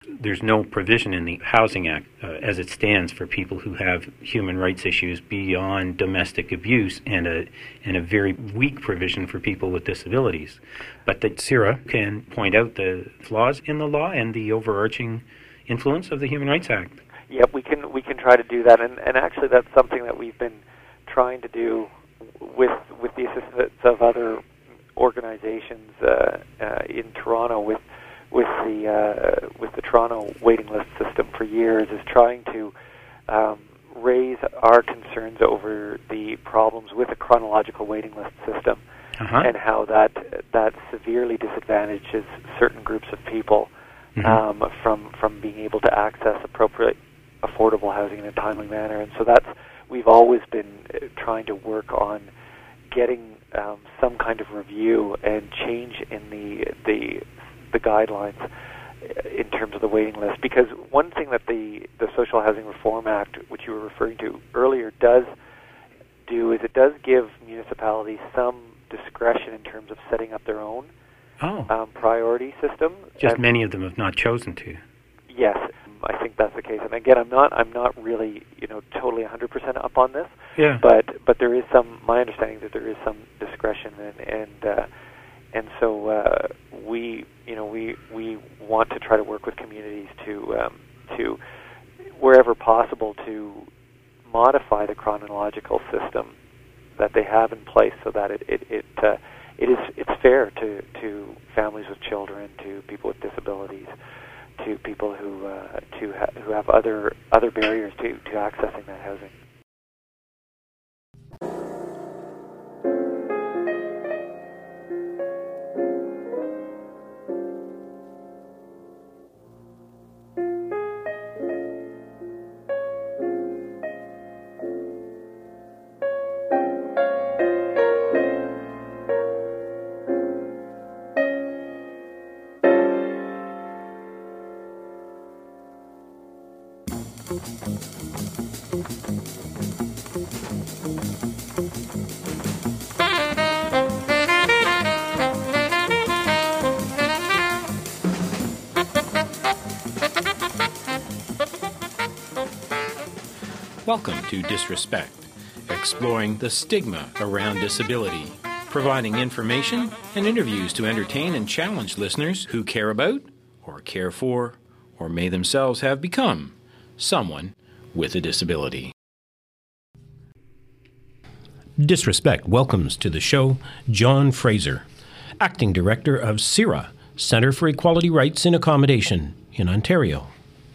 There's no provision in the Housing Act as it stands for people who have human rights issues beyond domestic abuse, and a very weak provision for people with disabilities. But that CIRA can point out the flaws in the law and the overarching influence of the Human Rights Act. Yep, we can try to do that, and actually that's something that we've been trying to do with the assistance of other organizations in Toronto with the Toronto waiting list system for years, is trying to raise our concerns over the problems with a chronological waiting list system and how that severely disadvantages certain groups of people from being able to access appropriate, affordable housing in a timely manner. And so we've always been trying to work on getting some kind of review and change in the guidelines in terms of the waiting list. Because one thing that the Social Housing Reform Act, which you were referring to earlier, does do is it does give municipalities some discretion in terms of setting up their own priority system. Just many of them have not chosen to. Yes, I think that's the case. And again, I'm not really totally 100% up on this. Yeah. But there is my understanding that there is some discretion, and so we want to try to work with communities to wherever possible to modify the chronological system that they have in place so that it's fair to families with children, to people with disabilities, to people who have other barriers to accessing that housing. Welcome to Disrespect, exploring the stigma around disability, providing information and interviews to entertain and challenge listeners who care about, or care for, or may themselves have become someone with a disability. Disrespect welcomes to the show John Fraser, Acting Director of CIRA, Centre for Equality Rights in Accommodation in Ontario.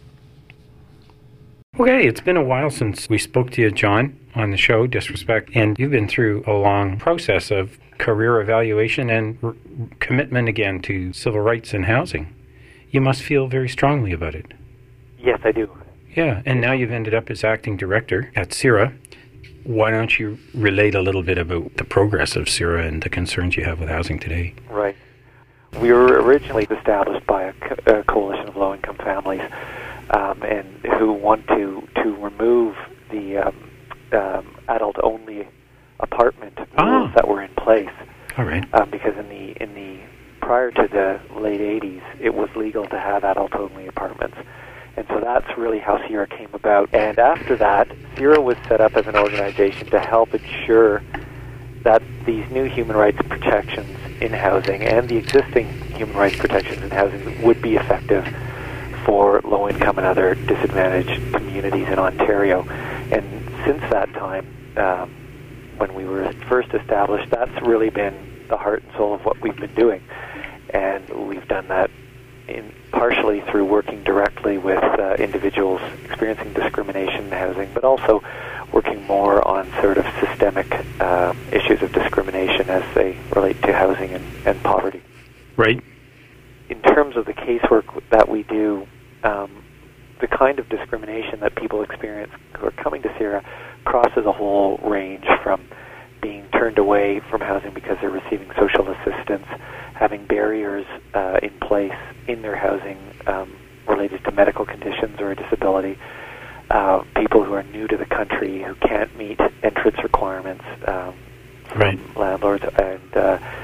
Okay, it's been a while since we spoke to you, John, on the show, Disrespect, and you've been through a long process of career evaluation and commitment again to civil rights and housing. You must feel very strongly about it. Yes, I do. Yeah, and now you've ended up as acting director at CIRA. Why don't you relate a little bit about the progress of CIRA and the concerns you have with housing today? Right. We were originally established by a coalition of low-income families and who want to remove the adult-only apartment rules that were in place. All right. Because in the prior to the late 80s, it was legal to have adult-only apartments. And so that's really how CIRA came about. And after that, CIRA was set up as an organization to help ensure that these new human rights protections in housing and the existing human rights protections in housing would be effective for low-income and other disadvantaged communities in Ontario. And since that time, when we were first established, that's really been the heart and soul of what we've been doing. And we've done that partially through working directly with individuals experiencing discrimination in housing, but also working more on sort of systemic issues of discrimination as they relate to housing and poverty. Right. In terms of the casework that we do, the kind of discrimination that people experience who are coming to CIRA crosses a whole range from being turned away from housing because they're receiving social assistance, having barriers in place in their housing related to medical conditions or a disability, people who are new to the country who can't meet entrance requirements from landlords,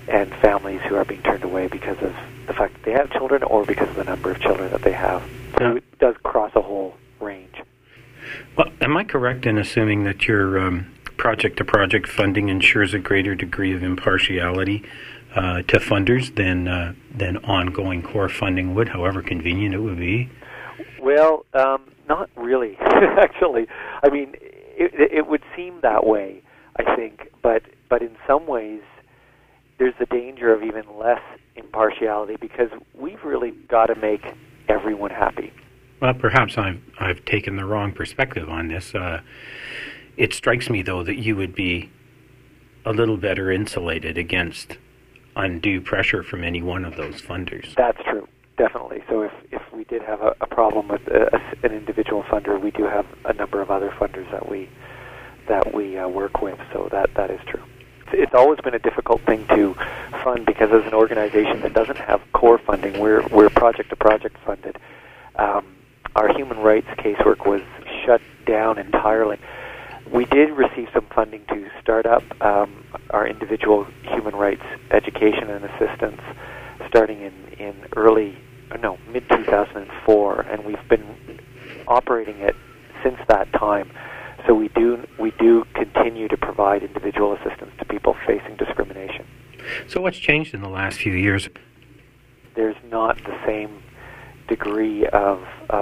and families who are being turned away because of the fact that they have children or because of the number of children that they have. So it does cross a whole range. Well, am I correct in assuming that your project-to-project funding ensures a greater degree of impartiality to funders than ongoing core funding would, however convenient it would be? Well, not really, actually. I mean, it would seem that way, I think, but in some ways there's the danger of even less impartiality because we've really got to make everyone happy. Well, perhaps I've taken the wrong perspective on this. It strikes me, though, that you would be a little better insulated against undue pressure from any one of those funders. That's true, definitely. So if we did have a problem with an individual funder, we do have a number of other funders that we work with. So that is true. It's always been a difficult thing to fund because as an organization that doesn't have core funding, we're project-to-project funded. Our human rights casework was shut down entirely. We did receive some funding to start up our individual human rights education and assistance starting in mid-2004, and we've been operating it since that time. So we do continue to provide individual assistance to people facing discrimination. So what's changed in the last few years? There's not the same degree of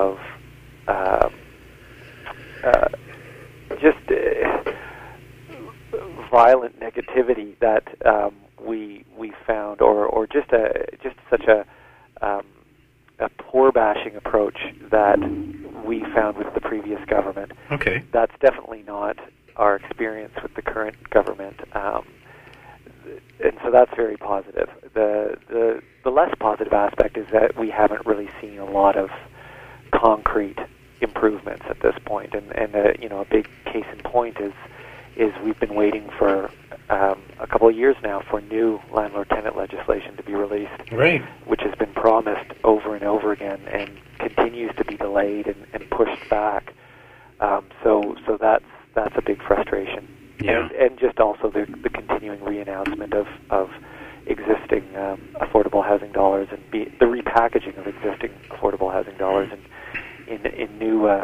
violent negativity that we found, or just such a poor bashing approach that we found with the previous government. Okay, that's definitely not our experience with the current government, and so that's very positive. The less positive aspect is that we haven't really seen a lot of concrete improvements at this point, and a big case in point is we've been waiting for a couple of years now for new landlord-tenant legislation to be released, right, which has been promised over and over again and continues to be delayed and pushed back. So that's a big frustration. Yeah. And just also the continuing re-announcement of existing affordable housing dollars and the repackaging of existing affordable housing dollars in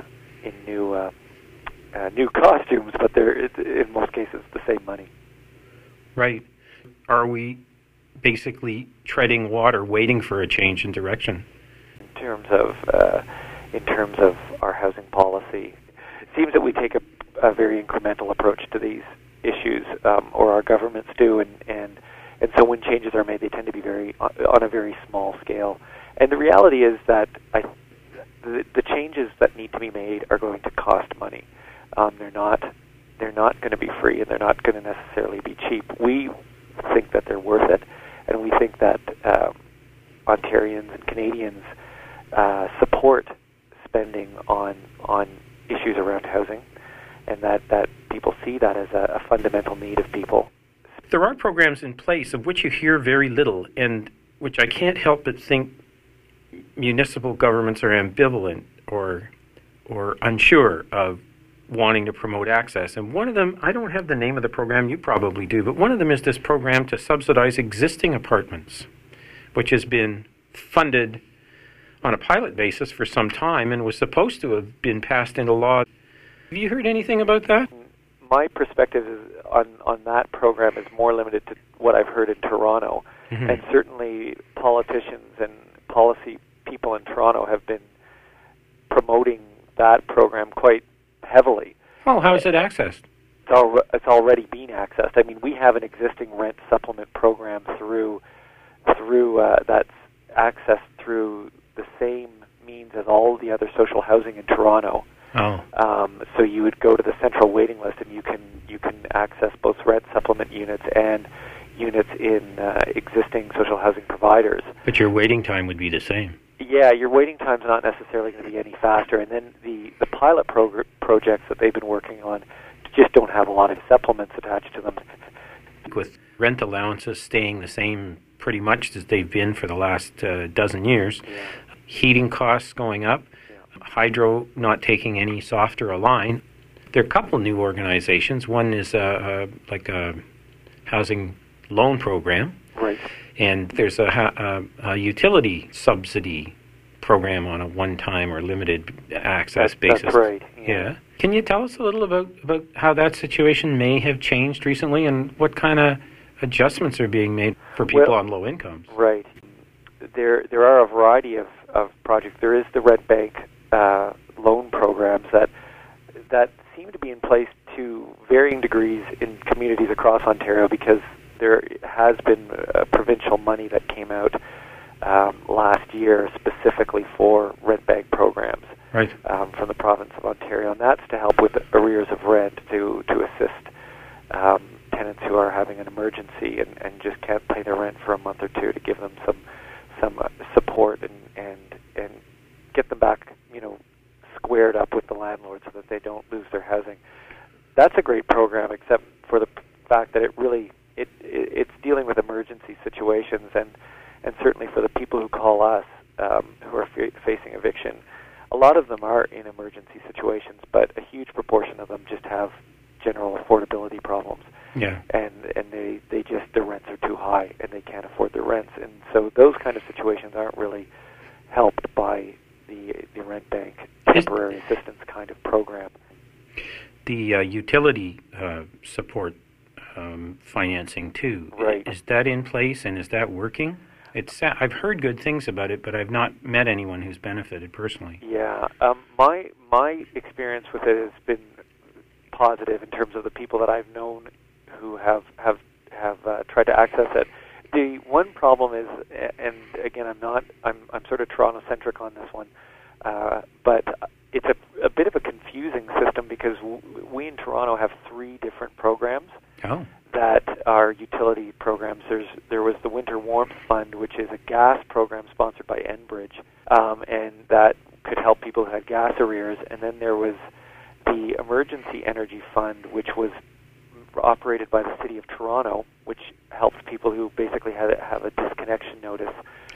new costumes, but they're in most cases the same money. Right. Are we basically treading water, waiting for a change in direction? In terms of our housing policy, it seems that we take a very incremental approach to these issues, or our governments do, and so when changes are made, they tend to be on a very small scale. And the reality is that the changes that need to be made are going to cost money. They're not going to be free, and they're not going to necessarily be cheap. We think that they're worth it, and we think that Ontarians and Canadians support spending on issues around housing, and that people see that as a fundamental need of people. There are programs in place of which you hear very little, and which I can't help but think municipal governments are ambivalent or unsure of wanting to promote access. And one of them, I don't have the name of the program, you probably do, but one of them is this program to subsidize existing apartments, which has been funded on a pilot basis for some time and was supposed to have been passed into law. Have you heard anything about that? My perspective on that program is more limited to what I've heard in Toronto. Mm-hmm. And certainly politicians and policy people in Toronto have been promoting that program quite heavily. Oh, how is it accessed? It's already been accessed. I mean, we have an existing rent supplement program through that's accessed through the same means as all the other social housing in Toronto. Oh. So you would go to the central waiting list, and you can access both rent supplement units and units in existing social housing providers. But your waiting time would be the same. Yeah, your waiting time's not necessarily going to be any faster. And then the pilot projects that they've been working on just don't have a lot of supplements attached to them. With rent allowances staying the same pretty much as they've been for the last dozen years, yeah. Heating costs going up, yeah. Hydro not taking any softer a line. There are a couple new organizations. One is like a housing loan program. Right. And there's a utility subsidy program on a one-time or limited access basis. That's right. Yeah. Can you tell us a little about how that situation may have changed recently and what kind of adjustments are being made for people on low incomes? Right. There are a variety of projects. There is the Red Bank loan programs that seem to be in place to varying degrees in communities across Ontario, because there has been provincial money that came out last year specifically for Red Bank programs, right, from the province of Ontario, and that's to help with arrears of rent, to assist tenants who are having an emergency and just can't pay their rent for a month or two, to give them some support and get them back, squared up with the landlord so that they don't lose their housing. That's a great program, except for the fact that it's dealing with emergency situations, and certainly for the people who call us who are facing eviction, a lot of them are in emergency situations, but a huge proportion of them just have general affordability problems. Yeah. And they just, their rents are too high and they can't afford their rents. And so those kind of situations aren't really helped by the Rent Bank temporary assistance kind of program. The utility support financing too. Right. Is that in place and is that working? I've heard good things about it, but I've not met anyone who's benefited personally. Yeah. My experience with it has been positive in terms of the people that I've known who have tried to access it. The one problem is, and again, I'm sort of Toronto-centric on this one, but it's a bit of a confusing system, because we in Toronto have 3 different programs that are utility programs. There was the Winter Warmth Fund, which is a gas program sponsored by Enbridge, and that could help people who had gas arrears. And then there was the Emergency Energy Fund, which was operated by the City of Toronto, which helps people who basically have a disconnection notice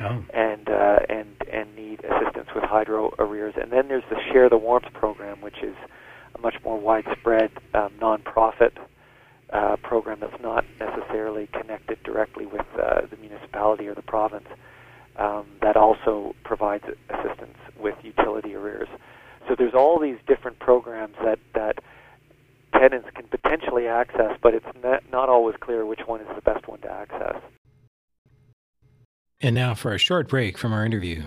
and need assistance with hydro arrears. And then there's the Share the Warmth program, which is a much more widespread non-profit program that's not necessarily connected directly with the municipality or the province, that also provides assistance with utility arrears. So there's all these different programs that tenants can potentially access, but it's not always clear which one is the best one to access. And now for a short break from our interview.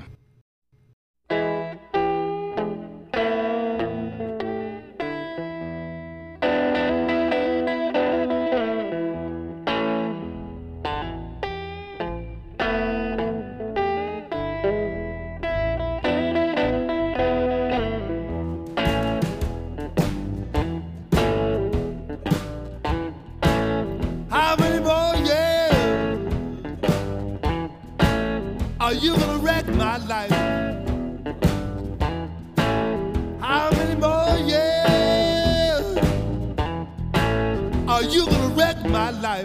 Are you gonna wreck my life? How many more years are you gonna wreck my life?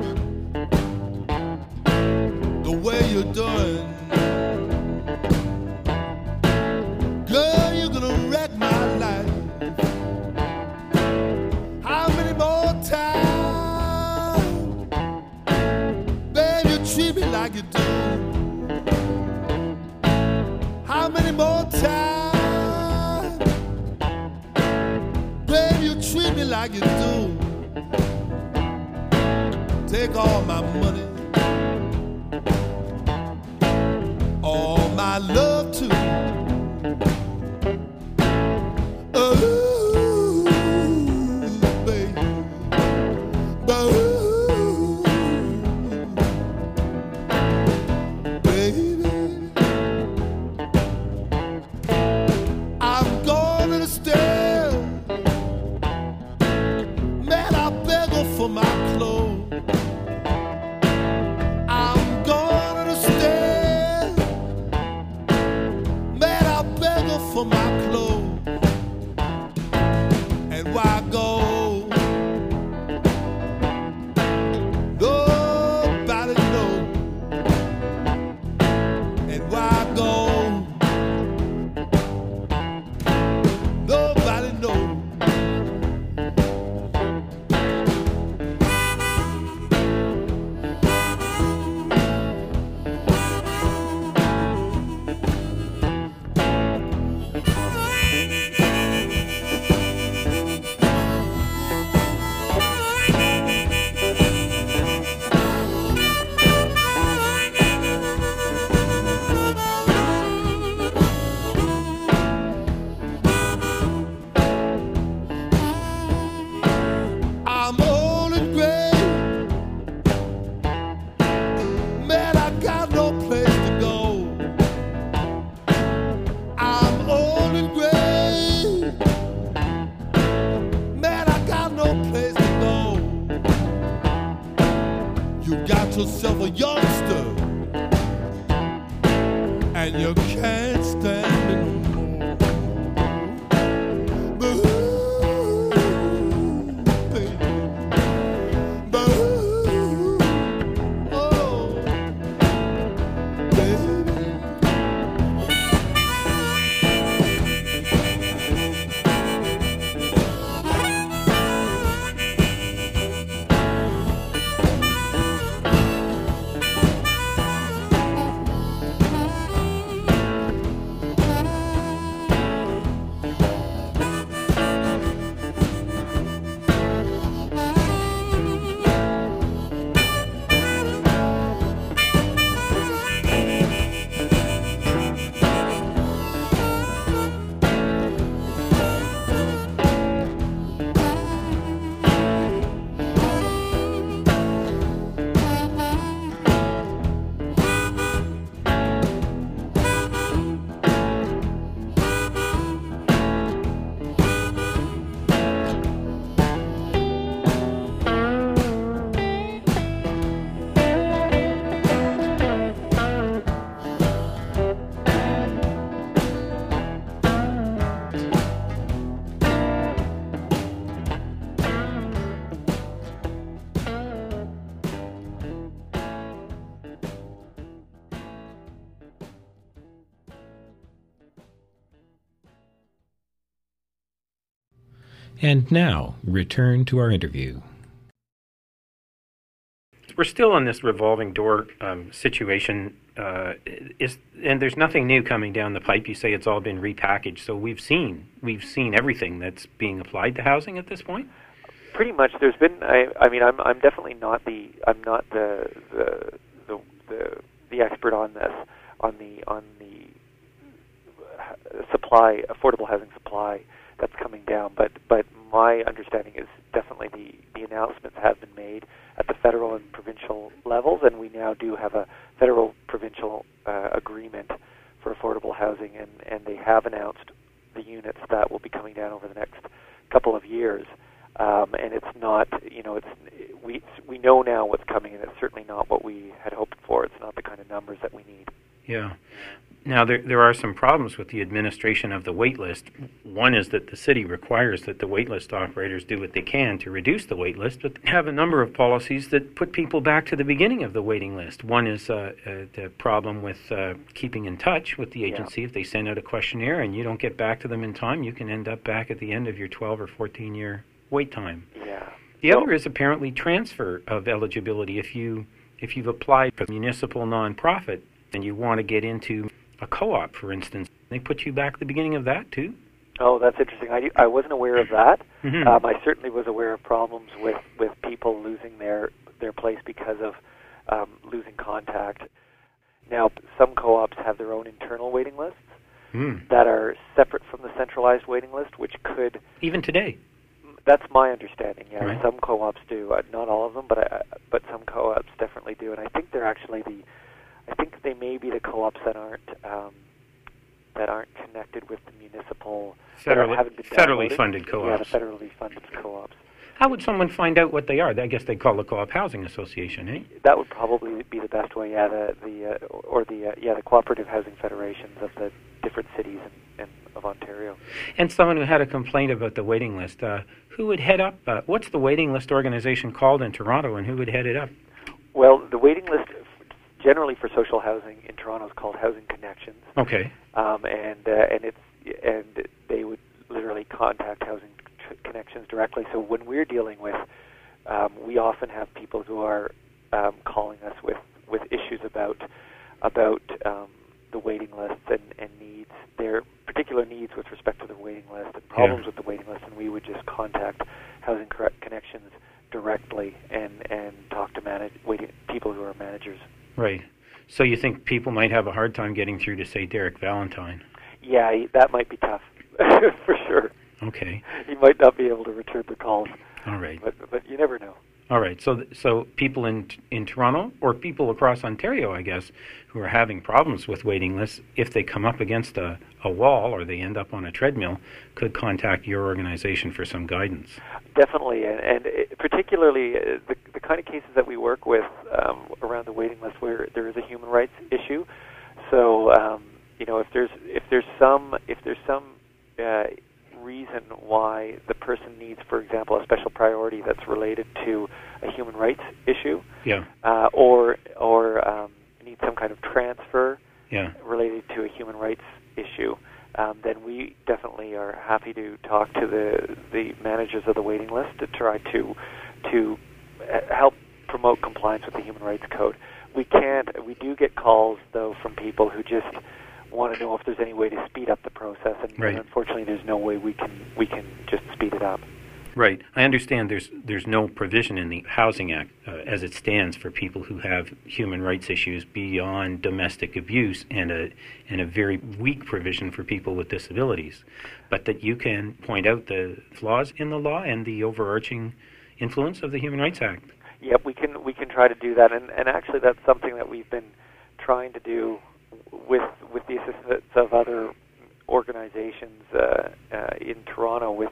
The way you're doing, girl, you're gonna wreck my life. How many more times, baby, you treat me like you do? How many more times, baby, you treat me like you do? Take all my money, all my love too. Ooh, baby, ooh, baby. I'm going to stay. Man, I beg her for my clothes. I'm going to stay. Man, I beg her for my clothes. And why go? Nobody knows. And why go? Nobody knows. can't stand it no more. Boo, baby. Boo, oh, baby. And now, return to our interview. We're still on this revolving door situation, and there's nothing new coming down the pipe. You say it's all been repackaged, so we've seen everything that's being applied to housing at this point. Pretty much, there's been. I mean, I'm definitely not the expert on this, on the supply, affordable housing supply that's coming down. But my understanding is definitely the announcements have been made at the federal and provincial levels, and we now do have a federal-provincial agreement for affordable housing, and they have announced the units that will be coming down over the next couple of years. And it's not, we know now what's coming, and it's certainly not what we had hoped for. It's not the kind of numbers that we need. Yeah. Now, there are some problems with the administration of the wait list. One is that the city requires that the wait list operators do what they can to reduce the wait list, but they have a number of policies that put people back to the beginning of the waiting list. One is the problem with keeping in touch with the agency. Yeah. If they send out a questionnaire and you don't get back to them in time, you can end up back at the end of your 12 or 14-year wait time. Yeah. The other is apparently transfer of eligibility. If you've applied for a municipal nonprofit and you want to get into a co-op, for instance, they put you back at the beginning of that too? Oh, that's interesting. I wasn't aware of that. Mm-hmm. I certainly was aware of problems with people losing their place because of losing contact. Now, some co-ops have their own internal waiting lists that are separate from the centralized waiting list, which could... Even today? That's my understanding, yeah. Right. Some co-ops do. Not all of them, but some co-ops definitely do. And I think they're actually I think they may be the co-ops that aren't connected with the municipal... Federally funded co-ops. Yeah, the federally funded co-ops. How would someone find out what they are? I guess they call the Co-op Housing Association, eh? That would probably be the best way, yeah. The cooperative housing federations of the different cities of Ontario. And someone who had a complaint about the waiting list, who would head up? What's the waiting list organization called in Toronto, and who would head it up? Well, the waiting list generally for social housing in Toronto is called Housing Connections. Okay. And they would literally contact Housing Connections directly. So when we're dealing with, we often have people who are calling us with issues about the waiting lists and needs, their particular needs with respect to the waiting list and problems with the waiting list, and we would just contact Housing Connections directly and talk to people who are managers. Right. So you think people might have a hard time getting through to, say, Derek Valentine? Yeah, that might be tough, for sure. Okay. He might not be able to return the calls. All right. But you never know. All right. So people in Toronto, or people across Ontario, I guess, who are having problems with waiting lists, if they come up against a wall or they end up on a treadmill, could contact your organization for some guidance. Definitely, and particularly the kind of cases that we work with around the waiting list where there is a human rights issue. So if there's some reason why the person needs, for example, a special priority that's related to a human rights issue, or needs some kind of transfer related to a human rights issue, then we definitely are happy to talk to the managers of the waiting list to try to help promote compliance with the Human Rights Code. We do get calls, though, from people who just want to know if there's any way to speed up the process, and unfortunately there's no way we can just speed it up. Right. I understand there's no provision in the Housing Act as it stands for people who have human rights issues beyond domestic abuse, and a very weak provision for people with disabilities. But that you can point out the flaws in the law and the overarching influence of the Human Rights Act. Yep, we can try to do that, and actually that's something that we've been trying to do with the assistance of other organizations in Toronto with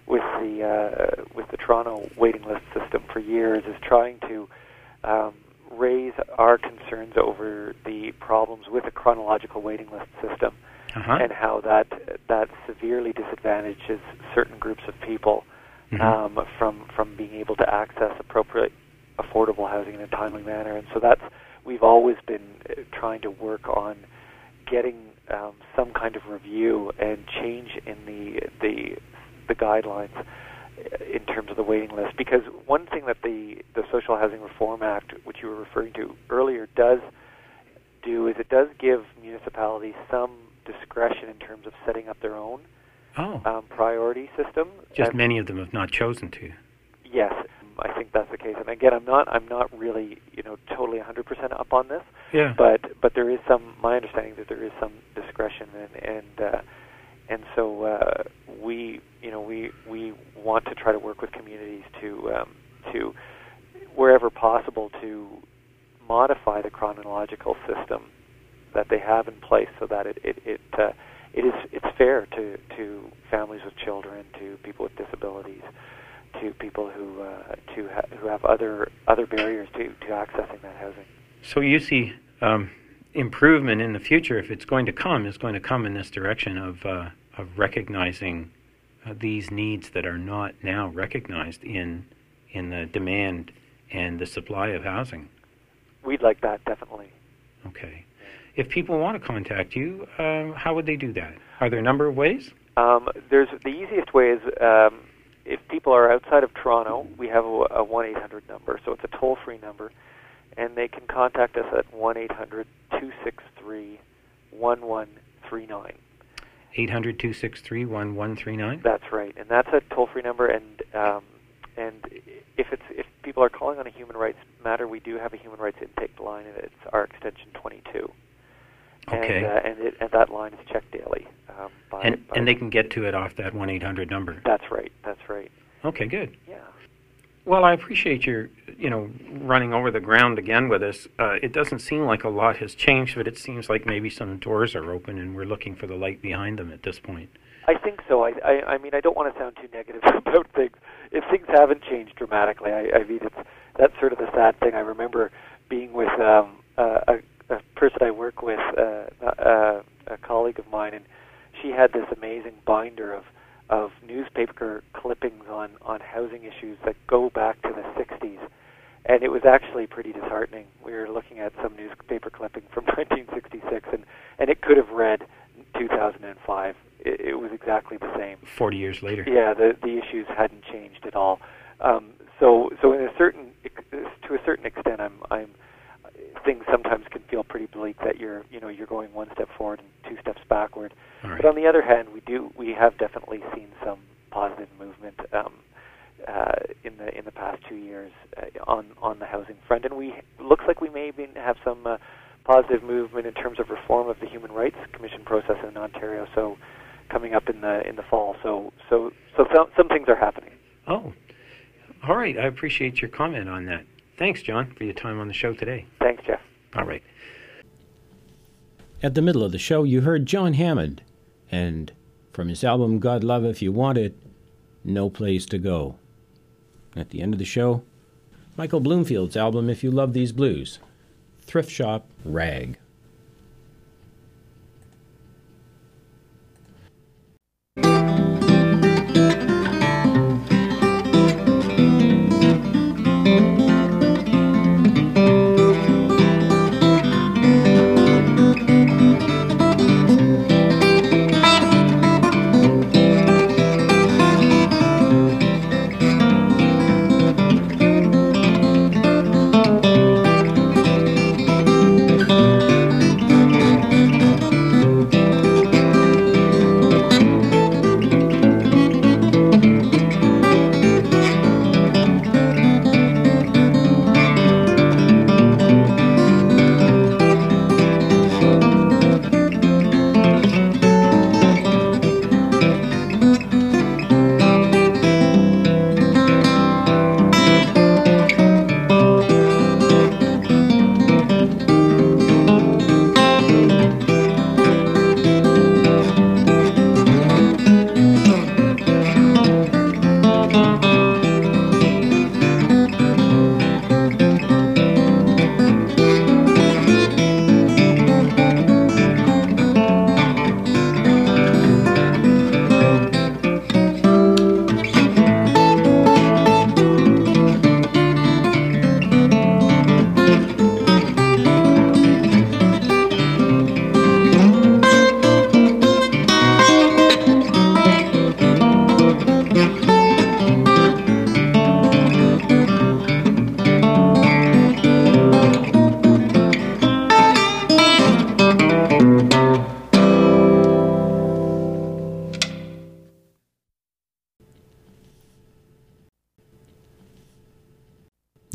the Toronto waiting list system for years, is trying to raise our concerns over the problems with a chronological waiting list system, and how that severely disadvantages certain groups of people from being able to access appropriate, affordable housing in a timely manner. And so we've always been trying to work on getting some kind of review and change in the guidelines in terms of the waiting list. Because one thing that the Social Housing Reform Act, which you were referring to earlier, does do is it does give municipalities some discretion in terms of setting up their own priority system. Just many of them have not chosen to. Yes, I think that's the case. And again, I'm not really totally 100% up on this. Yeah. But there is my understanding that there is some discretion, and so we want to try to work with communities to wherever possible to modify the chronological system that they have in place, so that it's fair to families with children, to people with disabilities, to people who have other barriers to accessing that housing. So you see improvement in the future, if it's going to come, is going to come in this direction of recognizing these needs that are not now recognized in the demand and the supply of housing. We'd like that, definitely. Okay. If people want to contact you, how would they do that? Are there a number of ways? The easiest way is if people are outside of Toronto, we have a 1-800 number, so it's a toll-free number, and they can contact us at 1-800-263-1139. 800-263-1139? That's right, and that's a toll-free number, and if people are calling on a human rights matter, we do have a human rights intake line, and it's our extension 22. Okay. And that line is checked daily. And they can get to it off that 1-800 number. That's right. Okay, good. Yeah. Well, I appreciate your, running over the ground again with us. It doesn't seem like a lot has changed, but it seems like maybe some doors are open and we're looking for the light behind them at this point. I think so. I mean, I don't want to sound too negative about things. If things haven't changed dramatically, I mean, that's sort of the sad thing. I remember being with a person I work with, a colleague of mine, and she had this amazing binder of newspaper clippings on housing issues that go back to the 60s. And it was actually pretty disheartening. We were looking at some newspaper clipping from 1966, and it could have read 2005. It was exactly the same. 40 years later. Yeah, the issues hadn't changed at all. So to a certain extent, things sometimes can feel pretty bleak that you're going one step forward and two steps backward. Right. But on the other hand, we have definitely seen some positive movement in the past 2 years on the housing front, and looks like we may even have some positive movement in terms of reform of the Human Rights Commission process in Ontario. So coming up in the fall. So some things are happening. Oh, all right. I appreciate your comment on that. Thanks, John, for your time on the show today. Thanks, Jeff. All right. At the middle of the show, you heard John Hammond, and from his album God Love If You Want It, No Place to Go. At the end of the show, Michael Bloomfield's album If You Love These Blues, Thrift Shop Rag.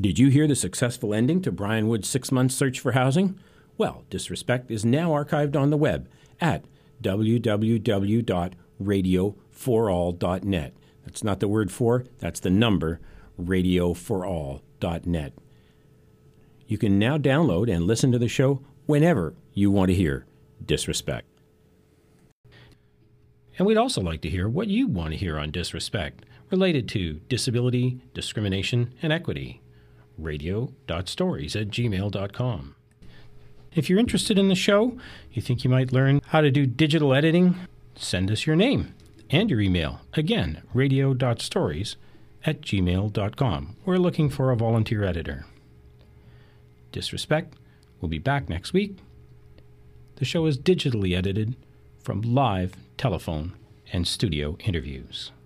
Did you hear the successful ending to Brian Wood's 6-month search for housing? Well, Disrespect is now archived on the web at www.radioforall.net. That's not the word for, that's the number, radioforall.net. You can now download and listen to the show whenever you want to hear Disrespect. And we'd also like to hear what you want to hear on Disrespect related to disability, discrimination, and equity. radio.stories@gmail.com. If you're interested in the show, you think you might learn how to do digital editing, send us your name and your email. Again, radio.stories@gmail.com. We're looking for a volunteer editor. Disrespect will be back next week. The show is digitally edited from live telephone and studio interviews.